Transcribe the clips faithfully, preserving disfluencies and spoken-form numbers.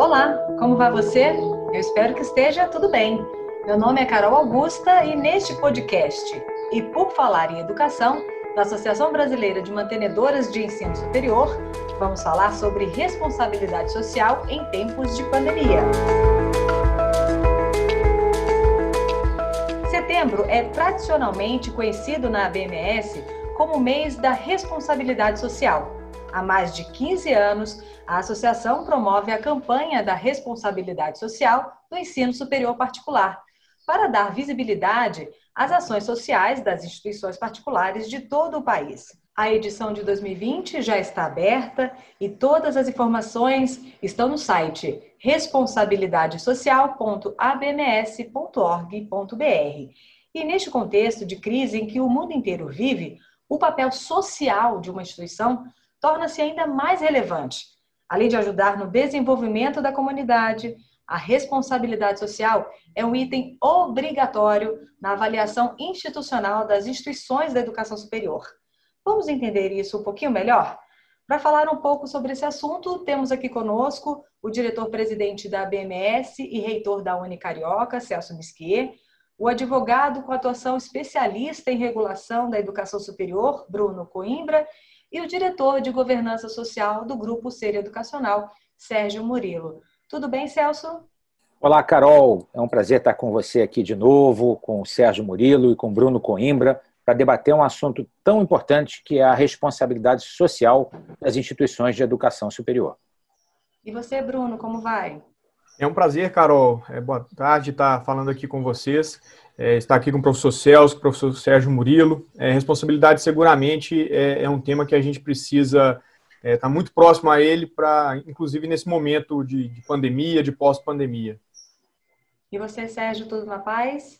Olá, como vai você? Eu espero que esteja tudo bem. Meu nome é Carol Augusta e neste podcast, e por falar em educação, da Associação Brasileira de Mantenedoras de Ensino Superior, vamos falar sobre responsabilidade social em tempos de pandemia. Setembro é tradicionalmente conhecido na A B M S como o mês da responsabilidade social. Há mais de quinze anos, a associação promove a campanha da responsabilidade social no ensino superior particular, para dar visibilidade às ações sociais das instituições particulares de todo o país. A edição de dois mil e vinte já está aberta e todas as informações estão no site responsabilidade social ponto a b m s ponto org ponto b r. E neste contexto de crise em que o mundo inteiro vive, o papel social de uma instituição torna-se ainda mais relevante. Além de ajudar no desenvolvimento da comunidade, a responsabilidade social é um item obrigatório na avaliação institucional das instituições da educação superior. Vamos entender isso um pouquinho melhor? Para falar um pouco sobre esse assunto, temos aqui conosco o diretor-presidente da A B M S e reitor da Unicarioca, Celso Misquier, o advogado com atuação especialista em regulação da educação superior, Bruno Coimbra, e o diretor de governança social do Grupo Ser Educacional, Sérgio Murilo. Tudo bem, Celso? Olá, Carol. É um prazer estar com você aqui de novo, com o Sérgio Murilo e com o Bruno Coimbra, para debater um assunto tão importante que é a responsabilidade social das instituições de educação superior. E você, Bruno, como vai? É um prazer, Carol. É, boa tarde estar falando aqui com vocês. É, estar aqui com o professor Celso, com o professor Sérgio Murilo. É, responsabilidade seguramente é, é um tema que a gente precisa é, estar muito próximo a ele, para, inclusive nesse momento de, de pandemia, de pós-pandemia. E você, Sérgio, tudo na paz?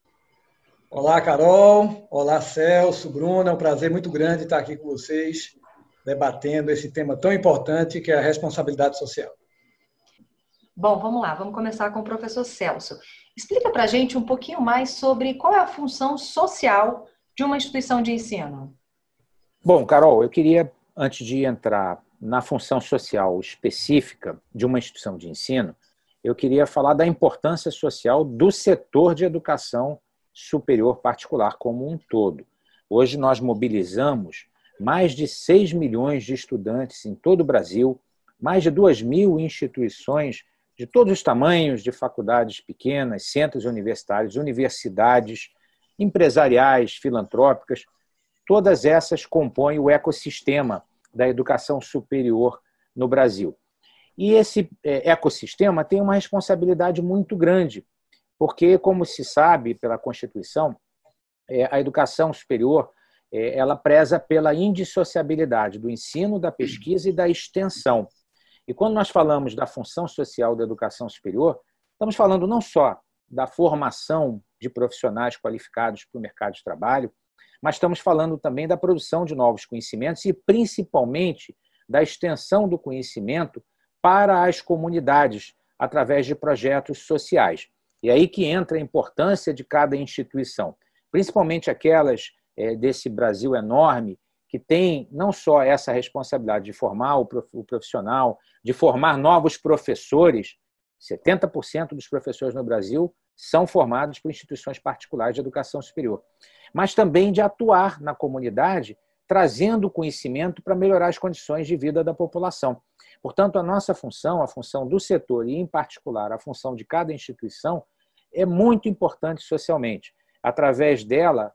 Olá, Carol. Olá, Celso, Bruno. É um prazer muito grande estar aqui com vocês, debatendo esse tema tão importante que é a responsabilidade social. Bom, vamos lá, vamos começar com o professor Celso. Explica para a gente um pouquinho mais sobre qual é a função social de uma instituição de ensino. Bom, Carol, eu queria, antes de entrar na função social específica de uma instituição de ensino, eu queria falar da importância social do setor de educação superior particular como um todo. Hoje nós mobilizamos mais de seis milhões de estudantes em todo o Brasil, mais de duas mil instituições de todos os tamanhos, de faculdades pequenas, centros universitários, universidades, empresariais, filantrópicas, todas essas compõem o ecossistema da educação superior no Brasil. E esse ecossistema tem uma responsabilidade muito grande, porque, como se sabe pela Constituição, a educação superior ela preza pela indissociabilidade do ensino, da pesquisa e da extensão. E quando nós falamos da função social da educação superior, estamos falando não só da formação de profissionais qualificados para o mercado de trabalho, mas estamos falando também da produção de novos conhecimentos e, principalmente, da extensão do conhecimento para as comunidades, através de projetos sociais. E aí que entra a importância de cada instituição, principalmente aquelas é, desse Brasil enorme, que tem não só essa responsabilidade de formar o profissional, de formar novos professores. setenta por cento dos professores no Brasil são formados por instituições particulares de educação superior, mas também de atuar na comunidade, trazendo conhecimento para melhorar as condições de vida da população. Portanto, a nossa função, a função do setor e, em particular, a função de cada instituição, é muito importante socialmente. Através dela,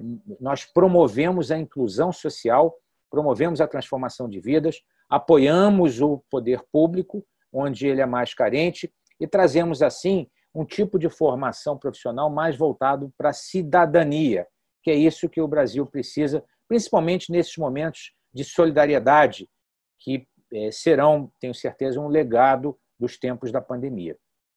nós promovemos a inclusão social, promovemos a transformação de vidas, apoiamos o poder público, onde ele é mais carente, e trazemos, assim, um tipo de formação profissional mais voltado para a cidadania, que é isso que o Brasil precisa, principalmente nesses momentos de solidariedade, que serão, tenho certeza, um legado dos tempos da pandemia.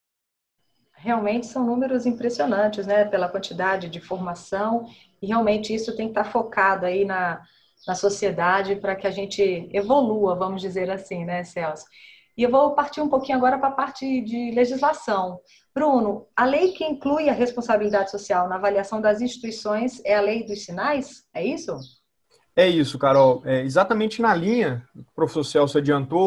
Realmente são números impressionantes, né? Pela quantidade de formação, e realmente isso tem que estar focado aí na, na sociedade para que a gente evolua, vamos dizer assim, né, Celso? E eu vou partir um pouquinho agora para a parte de legislação. Bruno, a lei que inclui a responsabilidade social na avaliação das instituições é a Lei dos Sinais? É isso? É isso, Carol. É exatamente na linha que o professor Celso adiantou,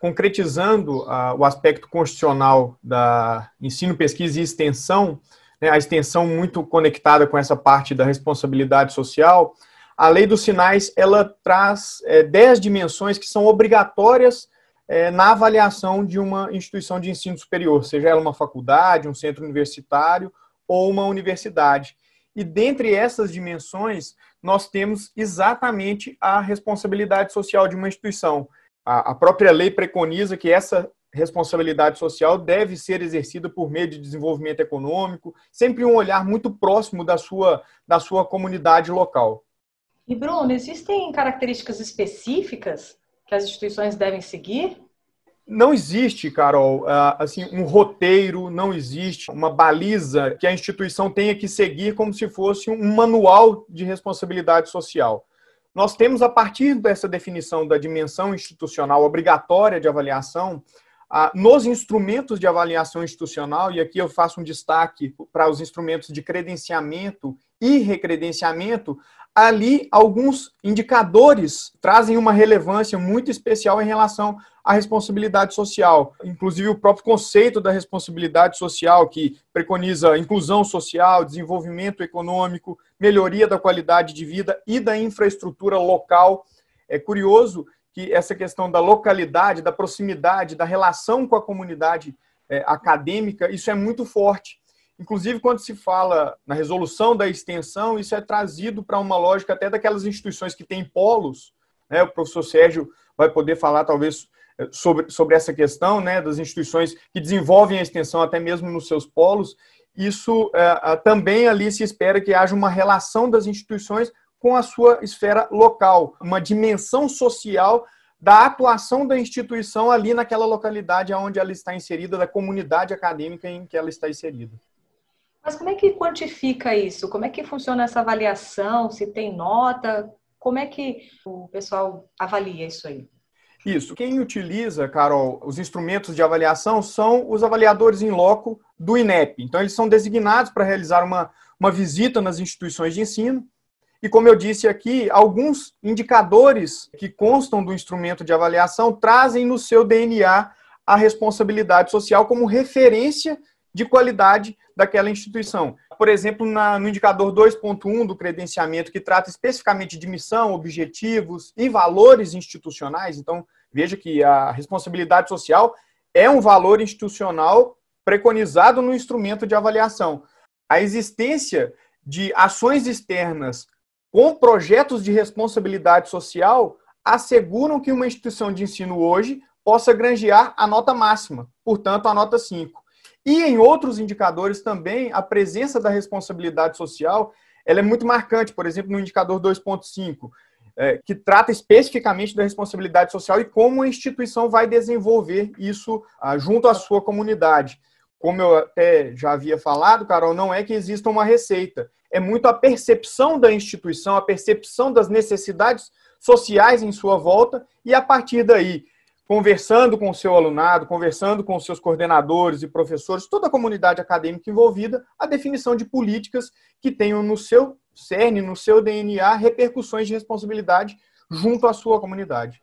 concretizando uh, o aspecto constitucional da ensino, pesquisa e extensão, né, a extensão muito conectada com essa parte da responsabilidade social, a Lei dos Sinais ela traz é, dez dimensões que são obrigatórias é, na avaliação de uma instituição de ensino superior, seja ela uma faculdade, um centro universitário ou uma universidade. E dentre essas dimensões, nós temos exatamente a responsabilidade social de uma instituição. A própria lei preconiza que essa responsabilidade social deve ser exercida por meio de desenvolvimento econômico, sempre um olhar muito próximo da sua, da sua comunidade local. E, Bruno, existem características específicas que as instituições devem seguir? Não existe, Carol, assim, um roteiro, não existe uma baliza que a instituição tenha que seguir como se fosse um manual de responsabilidade social. Nós temos, a partir dessa definição da dimensão institucional obrigatória de avaliação, nos instrumentos de avaliação institucional, e aqui eu faço um destaque para os instrumentos de credenciamento e recredenciamento, ali alguns indicadores trazem uma relevância muito especial em relação à responsabilidade social. Inclusive o próprio conceito da responsabilidade social, que preconiza inclusão social, desenvolvimento econômico, melhoria da qualidade de vida e da infraestrutura local. É curioso que essa questão da localidade, da proximidade, da relação com a comunidade é, acadêmica, isso é muito forte. Inclusive, quando se fala na resolução da extensão, isso é trazido para uma lógica até daquelas instituições que têm polos, né? O professor Sérgio vai poder falar, talvez, sobre, sobre essa questão, né? Das instituições que desenvolvem a extensão até mesmo nos seus polos. Isso é, também ali se espera que haja uma relação das instituições com a sua esfera local, uma dimensão social da atuação da instituição ali naquela localidade onde ela está inserida, da comunidade acadêmica em que ela está inserida. Mas como é que quantifica isso? Como é que funciona essa avaliação? Se tem nota? Como é que o pessoal avalia isso aí? Isso. Quem utiliza, Carol, os instrumentos de avaliação são os avaliadores em loco do INEP. Então, eles são designados para realizar uma, uma visita nas instituições de ensino. E, como eu disse aqui, alguns indicadores que constam do instrumento de avaliação trazem no seu D N A a responsabilidade social como referência de qualidade daquela instituição. Por exemplo, na, no indicador dois ponto um do credenciamento, que trata especificamente de missão, objetivos e valores institucionais, então veja que a responsabilidade social é um valor institucional preconizado no instrumento de avaliação. A existência de ações externas com projetos de responsabilidade social asseguram que uma instituição de ensino hoje possa granjear a nota máxima, portanto, a nota cinco. E em outros indicadores também, a presença da responsabilidade social ela é muito marcante, por exemplo, no indicador dois ponto cinco, é, que trata especificamente da responsabilidade social e como a instituição vai desenvolver isso ah, junto à sua comunidade. Como eu até já havia falado, Carol, não é que exista uma receita, é muito a percepção da instituição, a percepção das necessidades sociais em sua volta e, a partir daí, conversando com o seu alunado, conversando com os seus coordenadores e professores, toda a comunidade acadêmica envolvida, a definição de políticas que tenham no seu cerne, no seu D N A, repercussões de responsabilidade junto à sua comunidade.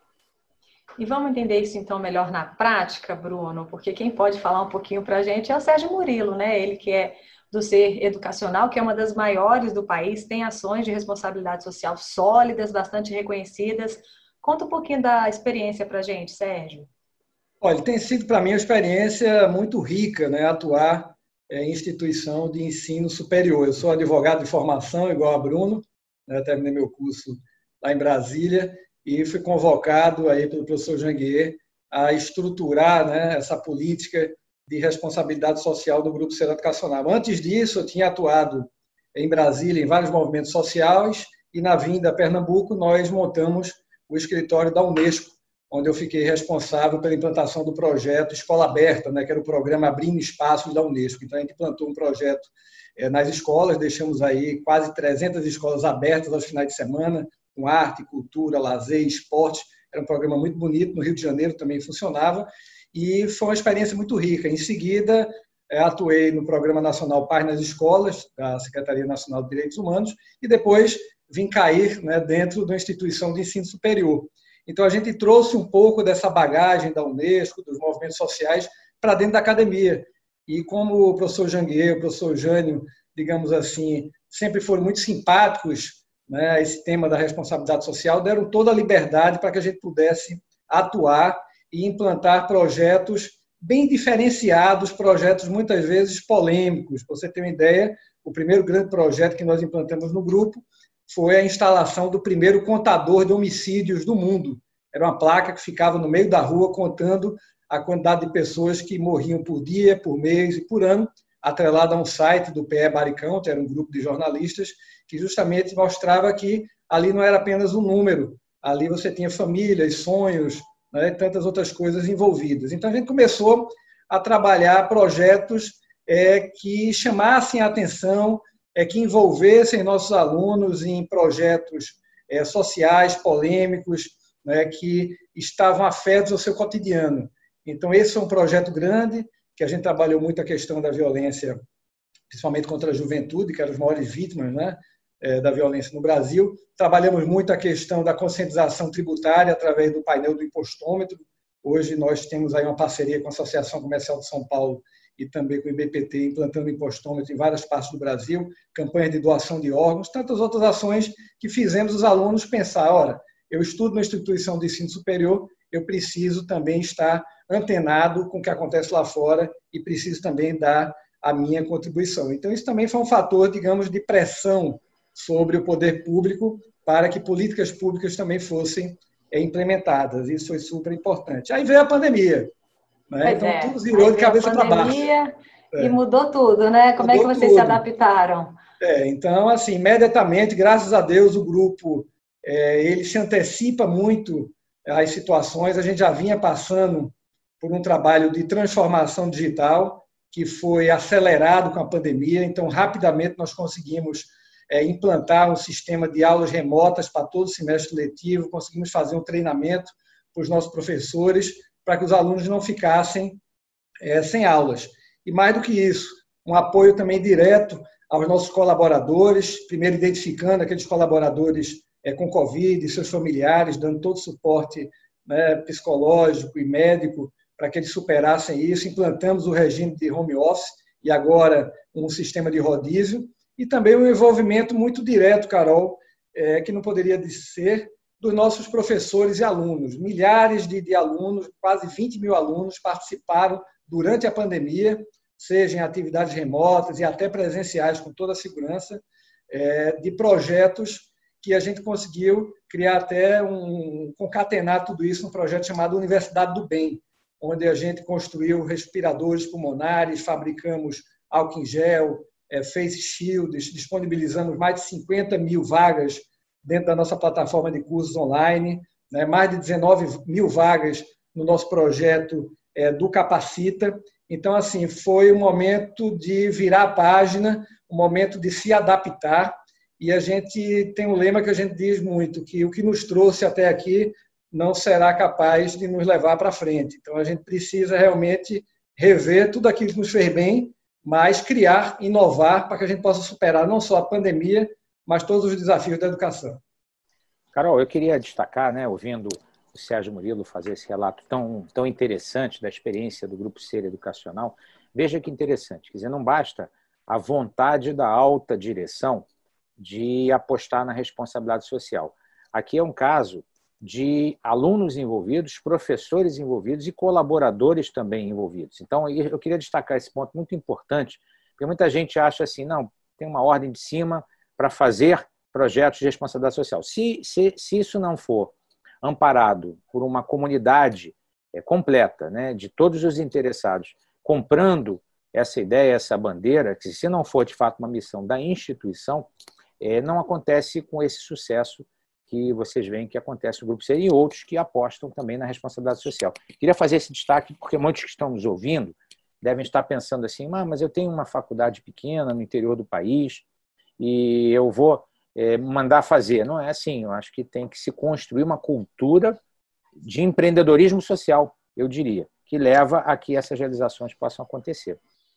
E vamos entender isso então melhor na prática, Bruno, porque quem pode falar um pouquinho para a gente é o Sérgio Murilo, né? Ele que é do Ser Educacional, que é uma das maiores do país, tem ações de responsabilidade social sólidas, bastante reconhecidas. Conta um pouquinho da experiência para a gente, Sérgio. Olha, tem sido para mim uma experiência muito rica, né, atuar em instituição de ensino superior. Eu sou advogado de formação, igual a Bruno, né, terminei meu curso lá em Brasília e fui convocado aí pelo professor Janguier a estruturar, né, essa política de responsabilidade social do Grupo Ser Educacional. Antes disso, eu tinha atuado em Brasília em vários movimentos sociais e na vinda a Pernambuco nós montamos o escritório da Unesco, onde eu fiquei responsável pela implantação do projeto Escola Aberta, né, que era o programa Abrindo Espaços da Unesco. Então, a gente implantou um projeto é, nas escolas, deixamos aí quase trezentas escolas abertas aos finais de semana, com arte, cultura, lazer, esporte. Era um programa muito bonito, no Rio de Janeiro também funcionava, e foi uma experiência muito rica. Em seguida, é, atuei no Programa Nacional Paz nas Escolas, da Secretaria Nacional de Direitos Humanos, e depois vim cair, né, dentro da instituição de ensino superior. Então, a gente trouxe um pouco dessa bagagem da Unesco, dos movimentos sociais, para dentro da academia. E como o professor Janguier, o professor Jânio, digamos assim, sempre foram muito simpáticos, né, a esse tema da responsabilidade social, deram toda a liberdade para que a gente pudesse atuar e implantar projetos bem diferenciados, projetos muitas vezes polêmicos. Para você ter uma ideia, o primeiro grande projeto que nós implantamos no grupo foi a instalação do primeiro contador de homicídios do mundo. Era uma placa que ficava no meio da rua contando a quantidade de pessoas que morriam por dia, por mês e por ano, atrelada a um site do P E Baricão, que era um grupo de jornalistas, que justamente mostrava que ali não era apenas um número, ali você tinha famílias, sonhos, né, e tantas outras coisas envolvidas. Então, a gente começou a trabalhar projetos é, que chamassem a atenção, é, que envolvessem nossos alunos em projetos é, sociais, polêmicos, né, que estavam afetos ao seu cotidiano. Então, esse foi um projeto grande, que a gente trabalhou muito a questão da violência, principalmente contra a juventude, que eram as maiores vítimas, né, da violência no Brasil. Trabalhamos muito a questão da conscientização tributária através do painel do impostômetro. Hoje nós temos aí uma parceria com a Associação Comercial de São Paulo e também com o I B P T, implantando impostômetro em várias partes do Brasil, campanhas de doação de órgãos, tantas outras ações que fizemos os alunos pensar, ora, eu estudo na instituição de ensino superior, eu preciso também estar antenado com o que acontece lá fora e preciso também dar a minha contribuição. Então, isso também foi um fator, digamos, de pressão sobre o poder público para que políticas públicas também fossem implementadas. Isso foi super importante. Aí veio a pandemia. Né? Então, é. tudo virou Aí de cabeça para baixo. E é. mudou tudo, né? Como mudou é que vocês tudo. se adaptaram? É, então, assim, imediatamente, graças a Deus, o grupo é, ele se antecipa muito às situações. A gente já vinha passando por um trabalho de transformação digital que foi acelerado com a pandemia. Então, rapidamente, nós conseguimos é, implantar um sistema de aulas remotas para todo o semestre letivo, conseguimos fazer um treinamento para os nossos professores, para que os alunos não ficassem é, sem aulas. E mais do que isso, um apoio também direto aos nossos colaboradores, primeiro identificando aqueles colaboradores é, com Covid e seus familiares, dando todo o suporte, né, psicológico e médico para que eles superassem isso. Implantamos o regime de home office e agora um sistema de rodízio e também um envolvimento muito direto, Carol, é, que não poderia ser, dos nossos professores e alunos. Milhares de, de alunos, quase vinte mil alunos participaram durante a pandemia, seja em atividades remotas e até presenciais, com toda a segurança, é, de projetos que a gente conseguiu criar até um, concatenar tudo isso num projeto chamado Universidade do Bem, onde a gente construiu respiradores pulmonares, fabricamos álcool em gel, é, face shields, disponibilizamos mais de cinquenta mil vagas dentro da nossa plataforma de cursos online, né, mais de dezenove mil vagas no nosso projeto é, do Capacita. Então, assim, foi um momento de virar a página, um momento de se adaptar, e a gente tem um lema que a gente diz muito, que o que nos trouxe até aqui não será capaz de nos levar para frente. Então, a gente precisa realmente rever tudo aquilo que nos fez bem, mas criar, inovar, para que a gente possa superar não só a pandemia, mas todos os desafios da educação. Carol, eu queria destacar, né, ouvindo o Sérgio Murilo fazer esse relato tão, tão interessante da experiência do Grupo Ser Educacional, veja que interessante, quer dizer, não basta a vontade da alta direção de apostar na responsabilidade social. Aqui é um caso de alunos envolvidos, professores envolvidos e colaboradores também envolvidos. Então, eu queria destacar esse ponto muito importante, porque muita gente acha assim, não, tem uma ordem de cima para fazer projetos de responsabilidade social. Se, se, se isso não for amparado por uma comunidade é, completa, né, de todos os interessados, comprando essa ideia, essa bandeira, que se não for de fato uma missão da instituição, é, não acontece com esse sucesso que vocês veem que acontece no Grupo Ser e outros que apostam também na responsabilidade social. Queria fazer esse destaque porque muitos que estão nos ouvindo devem estar pensando assim, ah, mas eu tenho uma faculdade pequena no interior do país e eu vou é, mandar fazer. Não é assim, eu acho que tem que se construir uma cultura de empreendedorismo social, eu diria, que leva a que essas realizações possam acontecer.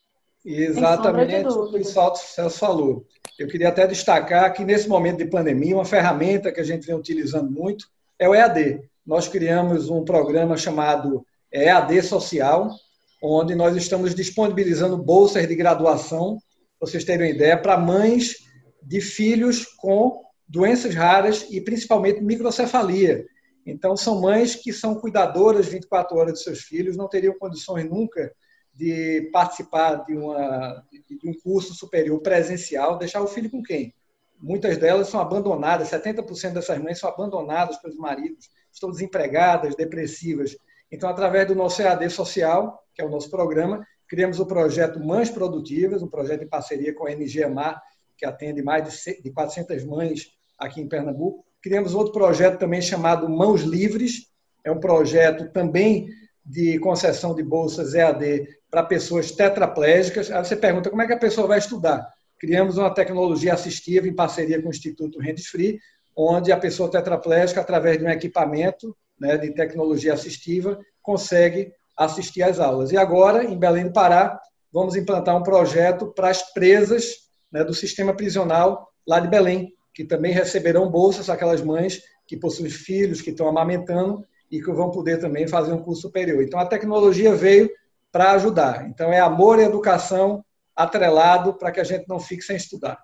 Exatamente o que o Celso falou. Eu queria até destacar que, nesse momento de pandemia, uma ferramenta que a gente vem utilizando muito é o E A D. nós criamos um programa chamado E A D Social, onde nós estamos disponibilizando bolsas de graduação, para vocês terem uma ideia, para mães de filhos com doenças raras e principalmente microcefalia. Então, são mães que são cuidadoras vinte e quatro horas de seus filhos, não teriam condições nunca de participar de, uma, de um curso superior presencial, deixar o filho com quem? Muitas delas são abandonadas, setenta por cento dessas mães são abandonadas pelos maridos, estão desempregadas, depressivas. Então, através do nosso E A D Social, que é o nosso programa, criamos o projeto Mães Produtivas, um projeto em parceria com a N G Amar, que atende mais de quatrocentas mães aqui em Pernambuco. Criamos outro projeto também chamado Mãos Livres, é um projeto também de concessão de bolsas E A D para pessoas tetraplégicas. Aí você pergunta como é que a pessoa vai estudar. Criamos uma tecnologia assistiva em parceria com o Instituto Hands Free, onde a pessoa tetraplégica, através de um equipamento, né, de tecnologia assistiva, consegue assistir às aulas. E agora, em Belém do Pará, vamos implantar um projeto para as presas, né, do sistema prisional lá de Belém, que também receberão bolsas, aquelas mães que possuem filhos, que estão amamentando e que vão poder também fazer um curso superior. Então, a tecnologia veio para ajudar. Então, é amor e educação atrelado para que a gente não fique sem estudar.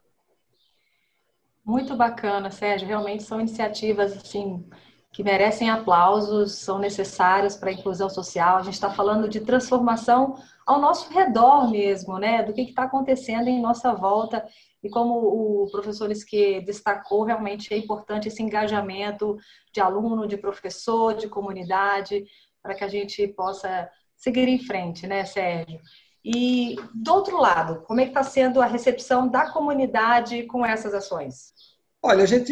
Muito bacana, Sérgio. Realmente são iniciativas assim, que merecem aplausos, são necessárias para a inclusão social. A gente está falando de transformação ao nosso redor mesmo, né? Do que está acontecendo em nossa volta. E como o professor Esquer destacou, realmente é importante esse engajamento de aluno, de professor, de comunidade, para que a gente possa seguir em frente, né, Sérgio? E, do outro lado, como é que está sendo a recepção da comunidade com essas ações? Olha, a gente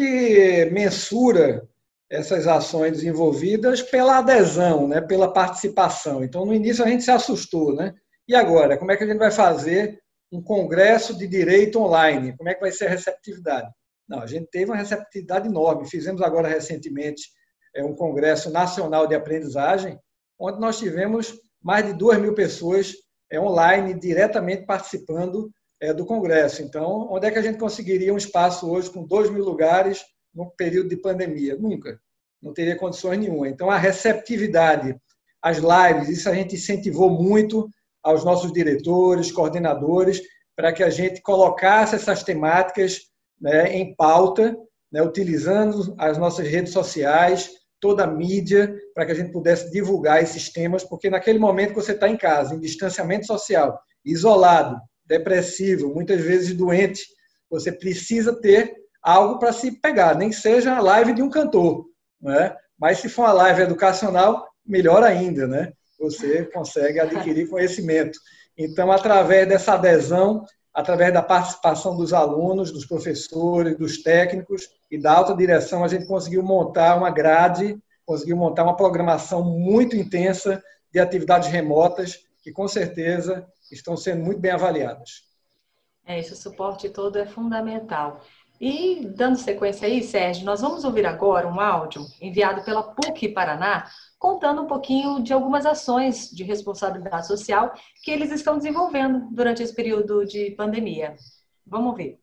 mensura essas ações desenvolvidas pela adesão, né, pela participação. Então, no início, a gente se assustou, né? E agora, como é que a gente vai fazer um congresso de direito online? Como é que vai ser a receptividade? Não, a gente teve uma receptividade enorme. Fizemos agora, recentemente, um congresso nacional de aprendizagem, onde nós tivemos mais de duas mil pessoas online, diretamente participando do congresso. Então, onde é que a gente conseguiria um espaço hoje com dois mil lugares no período de pandemia? Nunca. Não teria condições nenhuma. Então, a receptividade, as lives, isso a gente incentivou muito aos nossos diretores, coordenadores, para que a gente colocasse essas temáticas, né, em pauta, né, utilizando as nossas redes sociais, toda a mídia, para que a gente pudesse divulgar esses temas, porque naquele momento que você está em casa, em distanciamento social, isolado, depressivo, muitas vezes doente, você precisa ter algo para se pegar, nem que seja a live de um cantor, né? Mas se for uma live educacional, melhor ainda, né? Você consegue adquirir conhecimento. Então, através dessa adesão, através da participação dos alunos, dos professores, dos técnicos e da alta direção, a gente conseguiu montar uma grade, conseguiu montar uma programação muito intensa de atividades remotas, que com certeza estão sendo muito bem avaliadas. É, esse suporte todo é fundamental. E, dando sequência aí, Sérgio, nós vamos ouvir agora um áudio enviado pela P U C Paraná, contando um pouquinho de algumas ações de responsabilidade social que eles estão desenvolvendo durante esse período de pandemia. Vamos ver.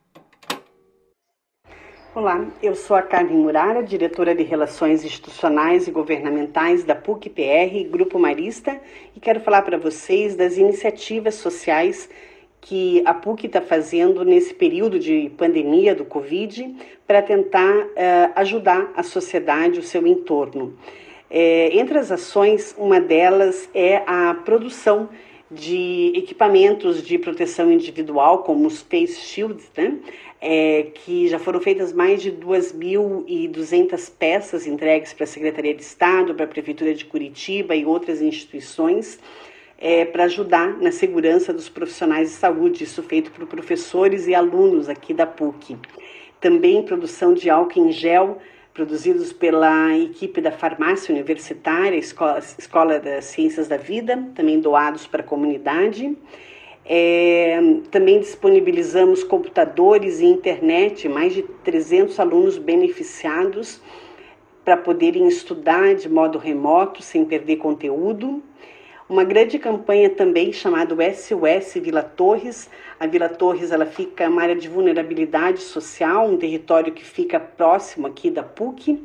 Olá, eu sou a Carmen Murara, diretora de Relações Institucionais e Governamentais da P U C P R, Grupo Marista, e quero falar para vocês das iniciativas sociais que a P U C está fazendo nesse período de pandemia do Covid para tentar uh, ajudar a sociedade, o seu entorno. É, entre as ações, uma delas é a produção de equipamentos de proteção individual, como os Face Shields, né? É, que já foram feitas mais de duas mil e duzentas peças entregues para a Secretaria de Estado, para a Prefeitura de Curitiba e outras instituições, é, para ajudar na segurança dos profissionais de saúde, isso feito por professores e alunos aqui da P U C. Também produção de álcool em gel, produzidos pela equipe da Farmácia Universitária, Escola, Escola das Ciências da Vida, também doados para a comunidade. É, também disponibilizamos computadores e internet, mais de trezentos alunos beneficiados para poderem estudar de modo remoto, sem perder conteúdo. Uma grande campanha também chamada S O S Vila Torres. A Vila Torres ela fica uma área de vulnerabilidade social, um território que fica próximo aqui da P U C,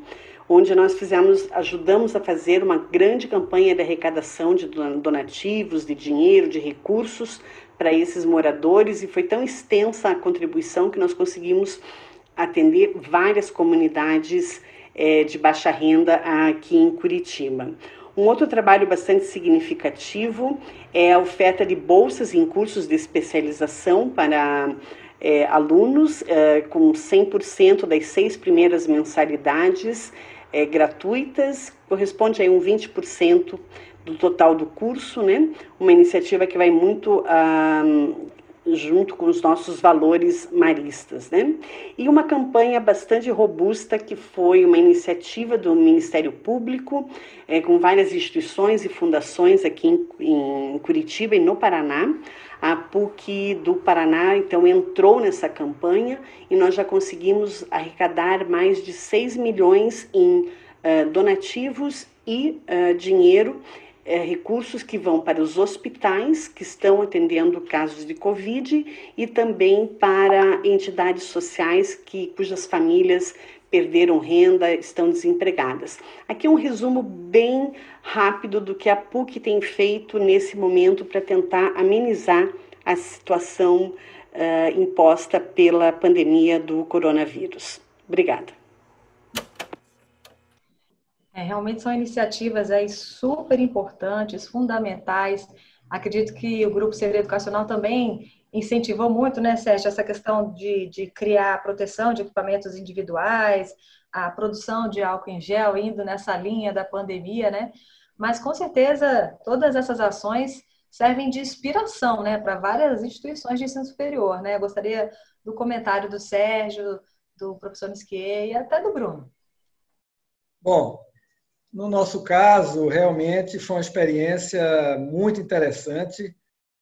onde nós fizemos, ajudamos a fazer uma grande campanha de arrecadação de donativos, de dinheiro, de recursos para esses moradores, e foi tão extensa a contribuição que nós conseguimos atender várias comunidades é, de baixa renda aqui em Curitiba. Um outro trabalho bastante significativo é a oferta de bolsas em cursos de especialização para é, alunos, é, com cem por cento das seis primeiras mensalidades é, gratuitas, corresponde a um vinte por cento do total do curso, né? Uma iniciativa que vai muito ah, junto com os nossos valores maristas, né? E uma campanha bastante robusta que foi uma iniciativa do Ministério Público, é, com várias instituições e fundações aqui em, em Curitiba e no Paraná. A PUC do Paraná, então, entrou nessa campanha e nós já conseguimos arrecadar mais de seis milhões em uh, donativos e uh, dinheiro, É, recursos que vão para os hospitais que estão atendendo casos de Covid e também para entidades sociais que, cujas famílias perderam renda, estão desempregadas. Aqui é um resumo bem rápido do que a PUC tem feito nesse momento para tentar amenizar a situação uh, imposta pela pandemia do coronavírus. Obrigada. É, realmente são iniciativas aí super importantes, fundamentais. Acredito que o Grupo Ser Educacional também incentivou muito, né, Sérgio, essa questão de, de criar proteção de equipamentos individuais, a produção de álcool em gel, indo nessa linha da pandemia, né? Mas, com certeza, todas essas ações servem de inspiração, né, para várias instituições de ensino superior, né? Eu gostaria do comentário do Sérgio, do professor Nisquier e até do Bruno. Bom, no nosso caso, realmente foi uma experiência muito interessante,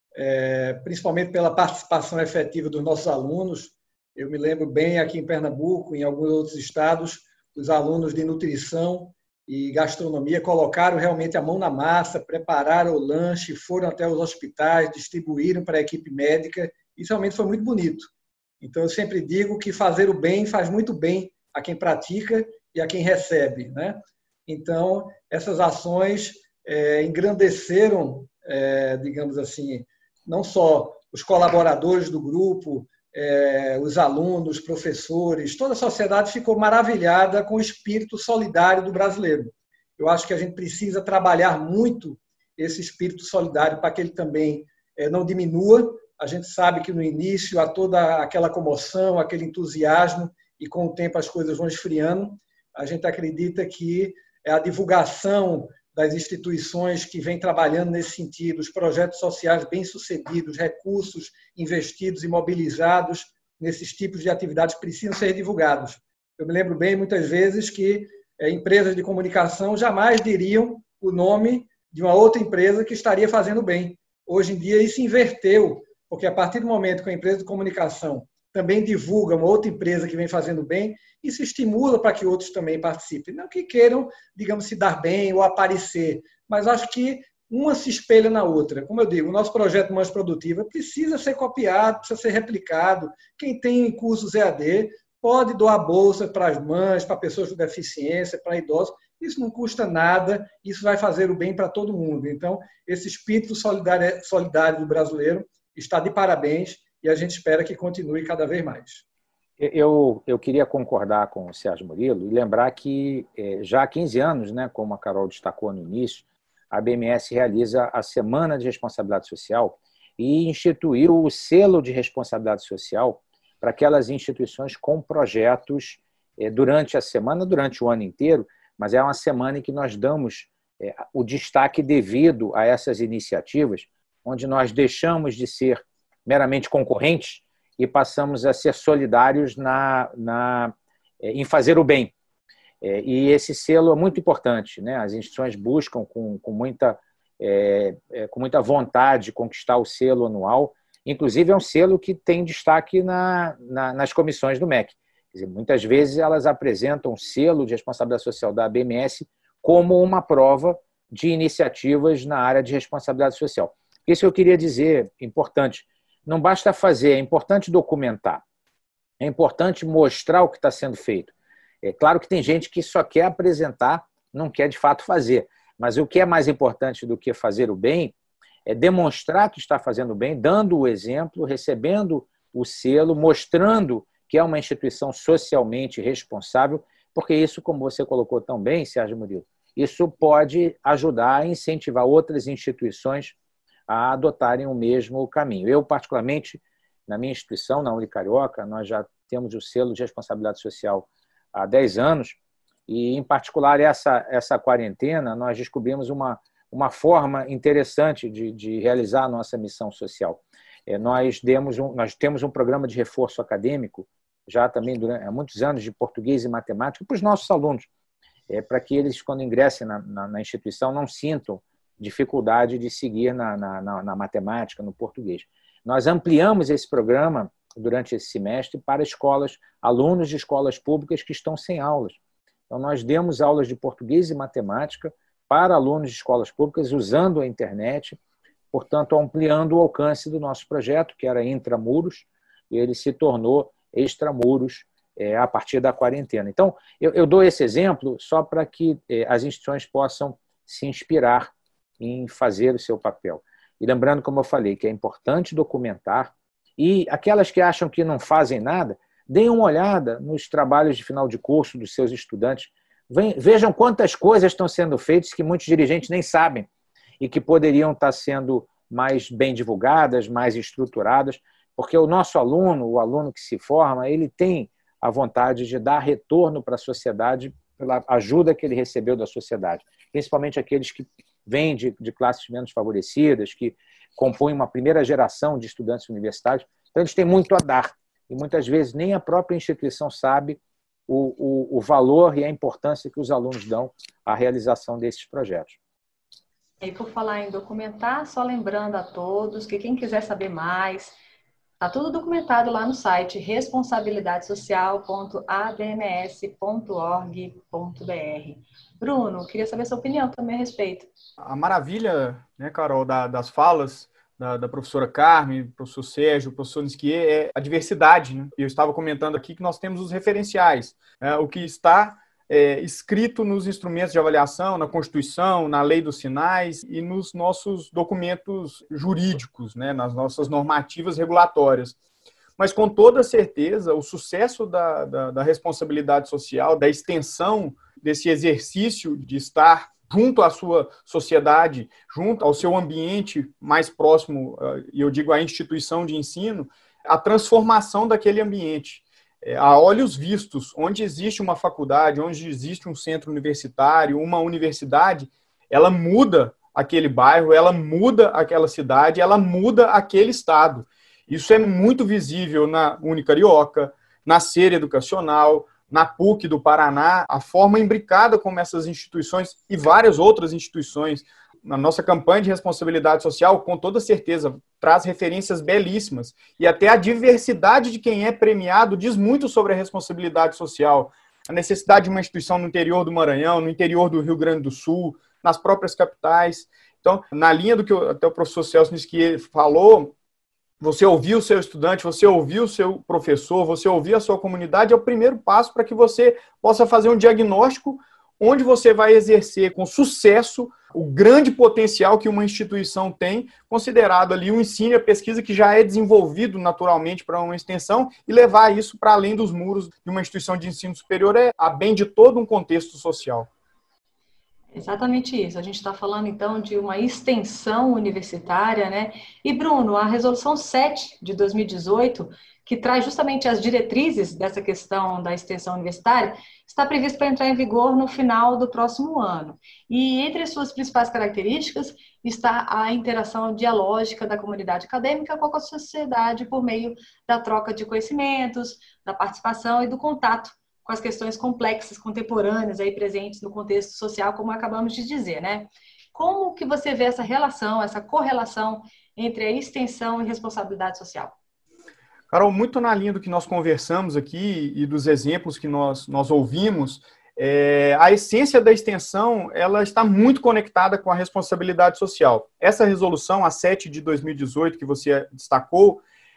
é, principalmente pela participação efetiva dos nossos alunos. Eu me lembro bem aqui em Pernambuco, em alguns outros estados, os alunos de nutrição e gastronomia colocaram realmente a mão na massa, prepararam o lanche, foram até os hospitais, distribuíram para a equipe médica. Isso realmente foi muito bonito. Então, eu sempre digo que fazer o bem faz muito bem a quem pratica e a quem recebe, né? Então, essas ações é, engrandeceram, é, digamos assim, não só os colaboradores do grupo, é, os alunos, os professores, toda a sociedade ficou maravilhada com o espírito solidário do brasileiro. Eu acho que a gente precisa trabalhar muito esse espírito solidário para que ele também é, não diminua. A gente sabe que no início há toda aquela comoção, aquele entusiasmo, e com o tempo as coisas vão esfriando. A gente acredita que a divulgação das instituições que vêm trabalhando nesse sentido, os projetos sociais bem-sucedidos, recursos investidos e mobilizados nesses tipos de atividades precisam ser divulgados. Eu me lembro bem, muitas vezes, que é, empresas de comunicação jamais diriam o nome de uma outra empresa que estaria fazendo bem. Hoje em dia isso inverteu, porque a partir do momento que a empresa de comunicação também divulga uma outra empresa que vem fazendo bem, isso estimula para que outros também participem. Não que queiram, digamos, se dar bem ou aparecer, mas acho que uma se espelha na outra. Como eu digo, o nosso projeto Mães Produtivas precisa ser copiado, precisa ser replicado. Quem tem cursos E A D pode doar bolsa para as mães, para pessoas com deficiência, para idosos. Isso não custa nada, isso vai fazer o bem para todo mundo. Então, esse espírito solidário, solidário do brasileiro está de parabéns e a gente espera que continue cada vez mais. Eu, eu queria concordar com o Sérgio Murilo e lembrar que já há quinze anos, né, como a Carol destacou no início, a B M S realiza a Semana de Responsabilidade Social e instituiu o selo de responsabilidade social para aquelas instituições com projetos durante a semana, durante o ano inteiro, mas é uma semana em que nós damos o destaque devido a essas iniciativas, onde nós deixamos de ser meramente concorrentes e passamos a ser solidários na, na, em fazer o bem. E esse selo é muito importante, né? As instituições buscam com, com, muita, é, com muita vontade conquistar o selo anual. Inclusive, é um selo que tem destaque na, na, nas comissões do M E C. Quer dizer, muitas vezes elas apresentam o selo de responsabilidade social da B M S como uma prova de iniciativas na área de responsabilidade social. Isso eu queria dizer, importante. Não basta fazer, é importante documentar. É importante mostrar o que está sendo feito. É claro que tem gente que só quer apresentar, não quer de fato fazer. Mas o que é mais importante do que fazer o bem é demonstrar que está fazendo bem, dando o exemplo, recebendo o selo, mostrando que é uma instituição socialmente responsável, porque isso, como você colocou tão bem, Sérgio Murilo, isso pode ajudar a incentivar outras instituições a adotarem o mesmo caminho. Eu, particularmente, na minha instituição, na Unicarioca, nós já temos o selo de responsabilidade social há dez anos, e, em particular, essa, essa quarentena, nós descobrimos uma, uma forma interessante de, de realizar a nossa missão social. É, nós, demos um, nós temos um programa de reforço acadêmico, já também durante, há muitos anos, de português e matemática, para os nossos alunos, é, para que eles, quando ingressem na, na, na instituição, não sintam dificuldade de seguir na, na, na, na matemática, no português. Nós ampliamos esse programa durante esse semestre para escolas, alunos de escolas públicas que estão sem aulas. Então, nós demos aulas de português e matemática para alunos de escolas públicas usando a internet, portanto, ampliando o alcance do nosso projeto, que era intramuros, e ele se tornou extramuros é, a partir da quarentena. Então, eu, eu dou esse exemplo só para que é, as instituições possam se inspirar em fazer o seu papel. E lembrando, como eu falei, que é importante documentar, e aquelas que acham que não fazem nada, deem uma olhada nos trabalhos de final de curso dos seus estudantes, vejam quantas coisas estão sendo feitas que muitos dirigentes nem sabem e que poderiam estar sendo mais bem divulgadas, mais estruturadas, porque o nosso aluno, o aluno que se forma, ele tem a vontade de dar retorno para a sociedade pela ajuda que ele recebeu da sociedade, principalmente aqueles que vêm de, de classes menos favorecidas, que compõem uma primeira geração de estudantes universitários. Então, eles têm muito a dar, e muitas vezes nem a própria instituição sabe o, o, o valor e a importância que os alunos dão à realização desses projetos. E por falar em documentar, só lembrando a todos que quem quiser saber mais, está tudo documentado lá no site responsabilidade social ponto a b m s ponto org ponto b r. Bruno, queria saber a sua opinião também a respeito. A maravilha, né, Carol, da, das falas da, da professora Carmen, do professor Sérgio, do professor Nisquier, é a diversidade. Né? Eu estava comentando aqui que nós temos os referenciais, né? O que está é, escrito nos instrumentos de avaliação, na Constituição, na Lei dos Sinais e nos nossos documentos jurídicos, né? Nas nossas normativas regulatórias. Mas, com toda certeza, o sucesso da, da, da responsabilidade social, da extensão desse exercício de estar junto à sua sociedade, junto ao seu ambiente mais próximo, e eu digo a instituição de ensino, a transformação daquele ambiente. A olhos vistos, onde existe uma faculdade, onde existe um centro universitário, uma universidade, ela muda aquele bairro, ela muda aquela cidade, ela muda aquele estado. Isso é muito visível na Unicarioca, na Ser Educacional, na PUC do Paraná, a forma imbricada como essas instituições e várias outras instituições, na nossa campanha de responsabilidade social, com toda certeza, traz referências belíssimas. E até a diversidade de quem é premiado diz muito sobre a responsabilidade social. A necessidade de uma instituição no interior do Maranhão, no interior do Rio Grande do Sul, nas próprias capitais. Então, na linha do que até o professor Celso Nisquier falou, você ouvir o seu estudante, você ouvir o seu professor, você ouvir a sua comunidade é o primeiro passo para que você possa fazer um diagnóstico onde você vai exercer com sucesso o grande potencial que uma instituição tem, considerado ali o ensino e a pesquisa que já é desenvolvido naturalmente para uma extensão, e levar isso para além dos muros de uma instituição de ensino superior, é a bem de todo um contexto social. Exatamente isso. A gente está falando, então, de uma extensão universitária, né? E, Bruno, a Resolução sete de dois mil e dezoito, que traz justamente as diretrizes dessa questão da extensão universitária, está prevista para entrar em vigor no final do próximo ano. E entre as suas principais características está a interação dialógica da comunidade acadêmica com a sociedade por meio da troca de conhecimentos, da participação e do contato com as questões complexas, contemporâneas, aí presentes no contexto social, como acabamos de dizer, né? Como que você vê essa relação, essa correlação entre a extensão e responsabilidade social? Carol, muito na linha do que nós conversamos aqui e dos exemplos que nós, nós ouvimos, é, a essência da extensão ela está muito conectada com a responsabilidade social. Essa resolução, a sete de dois mil e dezoito, que você destacou,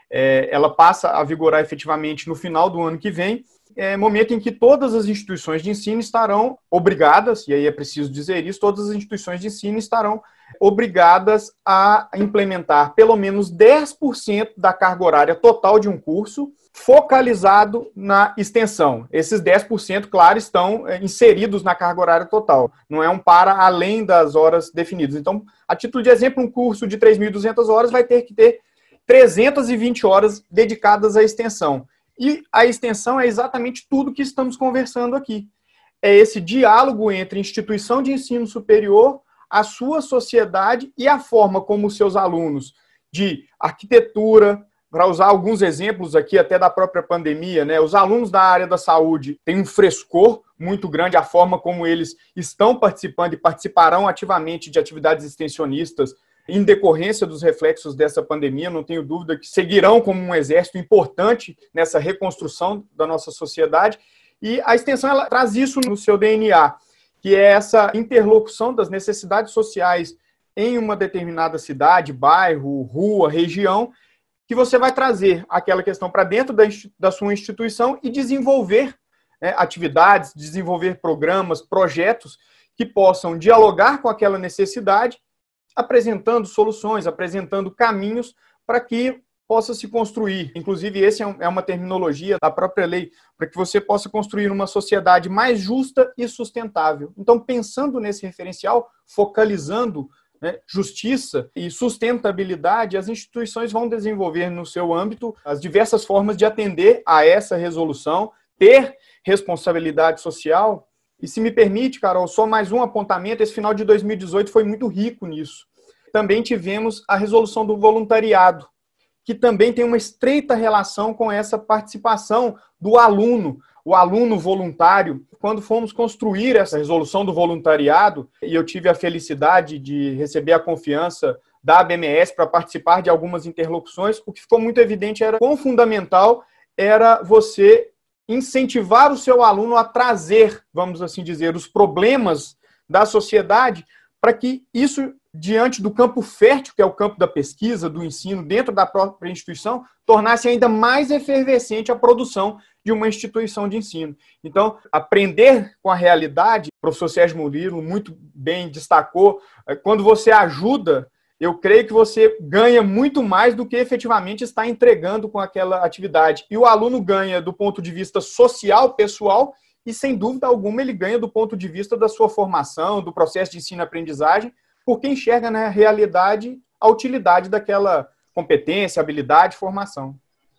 é, ela passa a vigorar efetivamente no final do ano que vem, é momento em que todas as instituições de ensino estarão obrigadas, e aí é preciso dizer isso, todas as instituições de ensino estarão obrigadas a implementar pelo menos dez por cento da carga horária total de um curso, focalizado na extensão. Esses dez por cento, claro, estão inseridos na carga horária total. Não é um para além das horas definidas. Então, a título de exemplo, um curso de três mil e duzentas horas vai ter que ter trezentas e vinte horas dedicadas à extensão. E a extensão é exatamente tudo que estamos conversando aqui. É esse diálogo entre instituição de ensino superior, a sua sociedade e a forma como os seus alunos de arquitetura, para usar alguns exemplos aqui até da própria pandemia, né? Os alunos da área da saúde têm um frescor muito grande, a forma como eles estão participando e participarão ativamente de atividades extensionistas em decorrência dos reflexos dessa pandemia. Não tenho dúvida que seguirão como um exército importante nessa reconstrução da nossa sociedade. E a extensão ela traz isso no seu D N A, que é essa interlocução das necessidades sociais em uma determinada cidade, bairro, rua, região, que você vai trazer aquela questão para dentro da, da sua instituição e desenvolver, né, atividades, desenvolver programas, projetos que possam dialogar com aquela necessidade, apresentando soluções, apresentando caminhos para que possa se construir. Inclusive, essa é uma terminologia da própria lei, para que você possa construir uma sociedade mais justa e sustentável. Então, pensando nesse referencial, focalizando, né, justiça e sustentabilidade, as instituições vão desenvolver no seu âmbito as diversas formas de atender a essa resolução, ter responsabilidade social. E se me permite, Carol, só mais um apontamento, esse final de dois mil e dezoito foi muito rico nisso. Também tivemos a resolução do voluntariado, que também tem uma estreita relação com essa participação do aluno, o aluno voluntário. Quando fomos construir essa resolução do voluntariado, e eu tive a felicidade de receber a confiança da A B M S para participar de algumas interlocuções, o que ficou muito evidente era quão fundamental era você incentivar o seu aluno a trazer, vamos assim dizer, os problemas da sociedade para que isso, diante do campo fértil, que é o campo da pesquisa, do ensino, dentro da própria instituição, tornasse ainda mais efervescente a produção de uma instituição de ensino. Então, aprender com a realidade, o professor Sérgio Murilo muito bem destacou, quando você ajuda, eu creio que você ganha muito mais do que efetivamente está entregando com aquela atividade. E o aluno ganha do ponto de vista social, pessoal, e sem dúvida alguma ele ganha do ponto de vista da sua formação, do processo de ensino-aprendizagem, porque enxerga na realidade a utilidade daquela competência, habilidade, formação.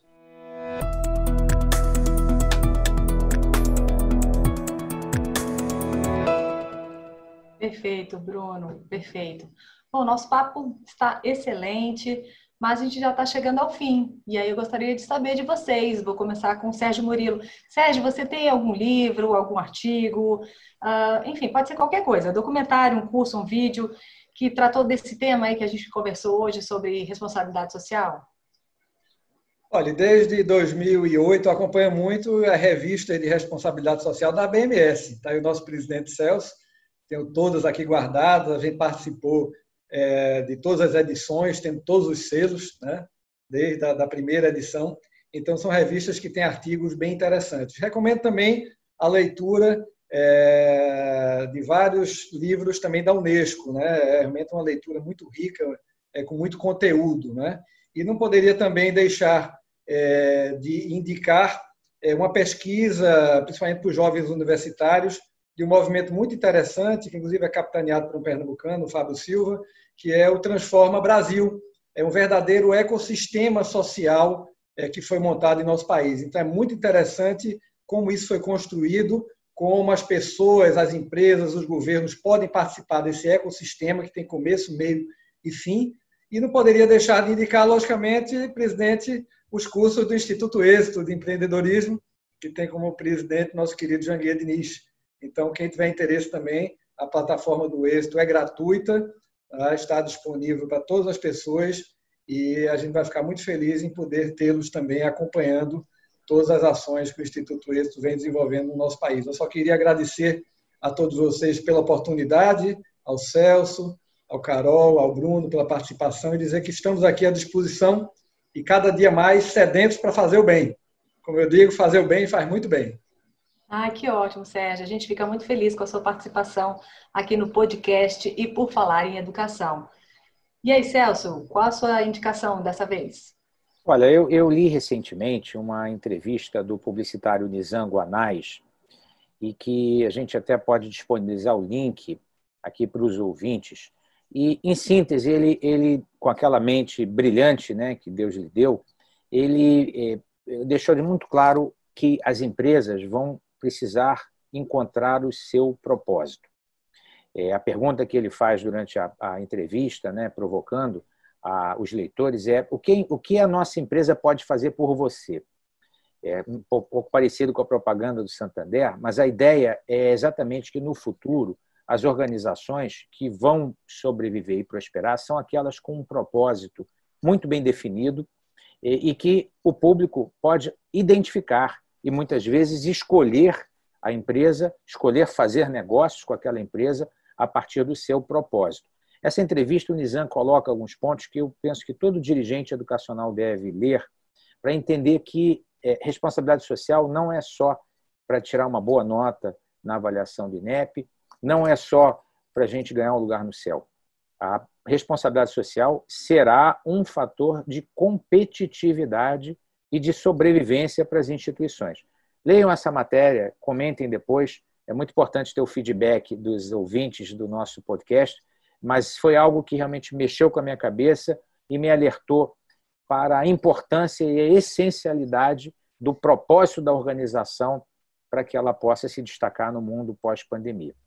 Perfeito, Bruno, perfeito. Bom, nosso papo está excelente, mas a gente já está chegando ao fim. E aí eu gostaria de saber de vocês. Vou começar com o Sérgio Murilo. Sérgio, você tem algum livro, algum artigo, uh, enfim, pode ser qualquer coisa, documentário, um curso, um vídeo, que tratou desse tema aí que a gente conversou hoje sobre responsabilidade social? Olha, desde dois mil e oito eu acompanho muito a revista de responsabilidade social da A B M S. Está aí o nosso presidente Celso, tenho todas aqui guardadas, a gente participou é, de todas as edições, temos todos os selos, né, desde a da primeira edição. Então, são revistas que têm artigos bem interessantes. Recomendo também a leitura é, de vários livros também da Unesco, né? É realmente uma leitura muito rica, é, com muito conteúdo, né? E não poderia também deixar é, de indicar é, uma pesquisa, principalmente para os jovens universitários, de um movimento muito interessante, que inclusive é capitaneado por um pernambucano, o Fábio Silva, que é o Transforma Brasil. É um verdadeiro ecossistema social é, que foi montado em nosso país. Então, é muito interessante como isso foi construído, como as pessoas, as empresas, os governos podem participar desse ecossistema que tem começo, meio e fim. E não poderia deixar de indicar, logicamente, presidente, os cursos do Instituto Êxito de Empreendedorismo, que tem como presidente nosso querido Janguier Diniz. Então, quem tiver interesse também, a plataforma do Êxito é gratuita, tá? Está disponível para todas as pessoas e a gente vai ficar muito feliz em poder tê-los também acompanhando todas as ações que o Instituto Êxito vem desenvolvendo no nosso país. Eu só queria agradecer a todos vocês pela oportunidade, ao Celso, ao Carol, ao Bruno, pela participação e dizer que estamos aqui à disposição e cada dia mais sedentos para fazer o bem. Como eu digo, fazer o bem faz muito bem. Ah, que ótimo, Sérgio. A gente fica muito feliz com a sua participação aqui no podcast e por falar em educação. E aí, Celso, qual a sua indicação dessa vez? Olha, eu, eu li recentemente uma entrevista do publicitário Nizam Guanais, e que a gente até pode disponibilizar o link aqui para os ouvintes. E, em síntese, ele, ele com aquela mente brilhante, né, que Deus lhe deu, ele eh, deixou de muito claro que as empresas vão precisar encontrar o seu propósito. É, a pergunta que ele faz durante a, a entrevista, né, provocando a, os leitores, é o que, o que a nossa empresa pode fazer por você? É um pouco parecido com a propaganda do Santander, mas a ideia é exatamente que, no futuro, as organizações que vão sobreviver e prosperar são aquelas com um propósito muito bem definido e que o público pode identificar e, muitas vezes, escolher a empresa, escolher fazer negócios com aquela empresa a partir do seu propósito. Essa entrevista, o Nizam coloca alguns pontos que eu penso que todo dirigente educacional deve ler para entender que é, responsabilidade social não é só para tirar uma boa nota na avaliação do INEP, não é só para a gente ganhar um lugar no céu. A responsabilidade social será um fator de competitividade e de sobrevivência para as instituições. Leiam essa matéria, comentem depois. É muito importante ter o feedback dos ouvintes do nosso podcast, mas foi algo que realmente mexeu com a minha cabeça e me alertou para a importância e a essencialidade do propósito da organização para que ela possa se destacar no mundo pós-pandemia.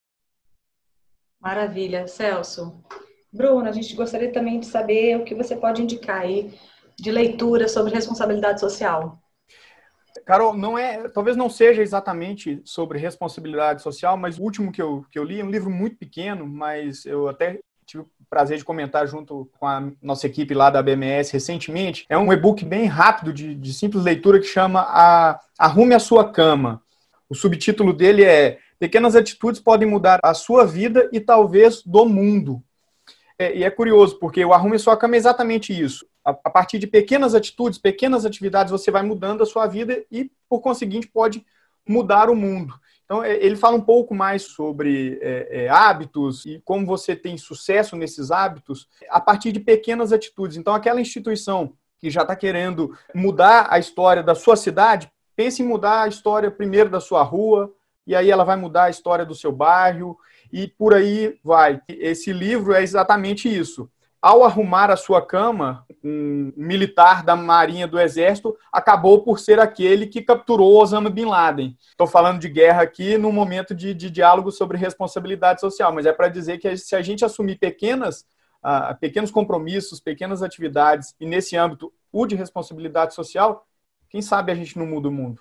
Maravilha, Celso. Bruno, a gente gostaria também de saber o que você pode indicar aí de leitura sobre responsabilidade social. Carol, não é, talvez não seja exatamente sobre responsabilidade social, mas o último que eu, que eu li é um livro muito pequeno, mas eu até tive o prazer de comentar junto com a nossa equipe lá da A B M S recentemente. É um e-book bem rápido, de, de simples leitura, que chama a, Arrume a Sua Cama. O subtítulo dele é Pequenas Atitudes Podem Mudar a Sua Vida e Talvez do Mundo. É, e é curioso, porque o Arrume a Sua Cama é exatamente isso. A, a partir de pequenas atitudes, pequenas atividades, você vai mudando a sua vida e, por conseguinte, pode mudar o mundo. Então, ele fala um pouco mais sobre é, é, hábitos e como você tem sucesso nesses hábitos a partir de pequenas atitudes. Então, aquela instituição que já está querendo mudar a história da sua cidade, pense em mudar a história primeiro da sua rua, e aí ela vai mudar a história do seu bairro, e por aí vai. Esse livro é exatamente isso. Ao arrumar a sua cama, um militar da Marinha do Exército acabou por ser aquele que capturou Osama Bin Laden. Estou falando de guerra aqui no momento de, de diálogo sobre responsabilidade social, mas é para dizer que se a gente assumir pequenas, uh, pequenos compromissos, pequenas atividades, e nesse âmbito o de responsabilidade social, quem sabe a gente não muda o mundo.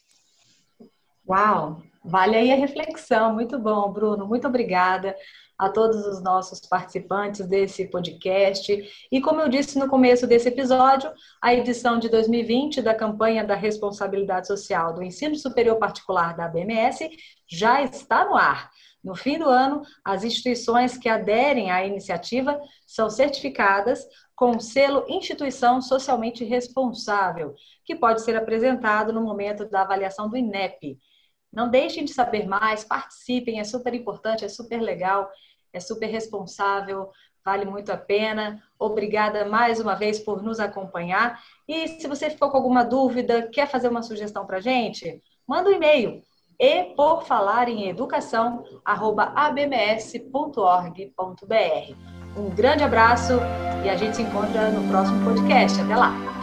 Uau! Vale aí a reflexão. Muito bom, Bruno. Muito obrigada a todos os nossos participantes desse podcast. E como eu disse no começo desse episódio, a edição de dois mil e vinte da campanha da responsabilidade social do ensino superior particular da A B M S já está no ar. No fim do ano, as instituições que aderem à iniciativa são certificadas com o selo Instituição Socialmente Responsável, que pode ser apresentado no momento da avaliação do INEP. Não deixem de saber mais, participem, é super importante, é super legal, é super responsável, vale muito a pena. Obrigada mais uma vez por nos acompanhar. E se você ficou com alguma dúvida, quer fazer uma sugestão para a gente, manda um e-mail e por falar em educação arroba a b m s ponto org ponto b r. Um grande abraço e a gente se encontra no próximo podcast. Até lá!